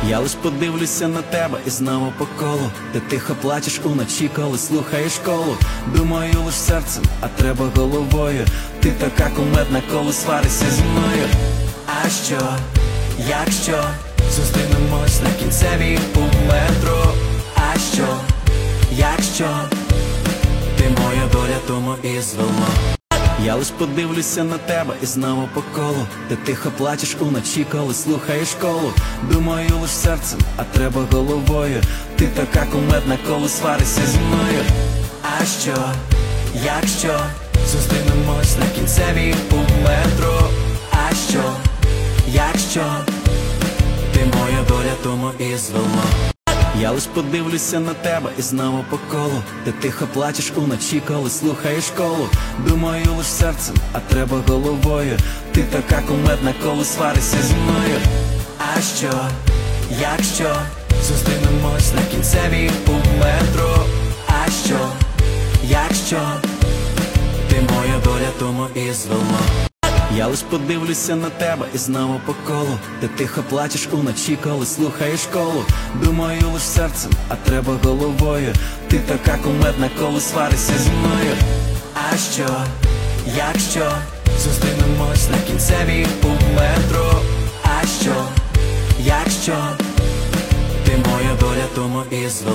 Я лиш подивлюся на тебе і знову по колу. Ти тихо плачеш уночі, коли слухаєш школу. Думаю лиш серцем, а треба головою. Ти така кумедна, коли сваришся зі мною. А що, якщо зустрінемось на кінцевій у метро? А що, якщо ти моя доля, тому і звело. Я лиш подивлюся на тебе і знову по колу. Ти тихо плачеш уночі, коли слухаєш школу. Думаю лиш серцем, а треба головою. Ти така кумедна, коли сваришся зі мною. А що, якщо зустрінемось на кінцевій у метро? А що, якщо ти моя доля, тому і звело. Я лиш подивлюся на тебе і знову по колу. Ти тихо плачеш уночі, коли слухаєш школу. Думаю лиш серцем, а треба головою. Ти така кумедна, коли сваришся зі мною. А що, якщо зустрінемось на кінцевій у метро? А що, якщо ти моя доля, тому і звело. Я лиш подивлюся на тебе і знову по колу. Ти тихо плачеш уночі, коли слухаєш школу. Думаю лиш серцем, а треба головою. Ти така кумедна, коли сваришся зі мною. А що, якщо зустрінемось на кінцевій у метро? А що, якщо ти моя доля, тому і звело.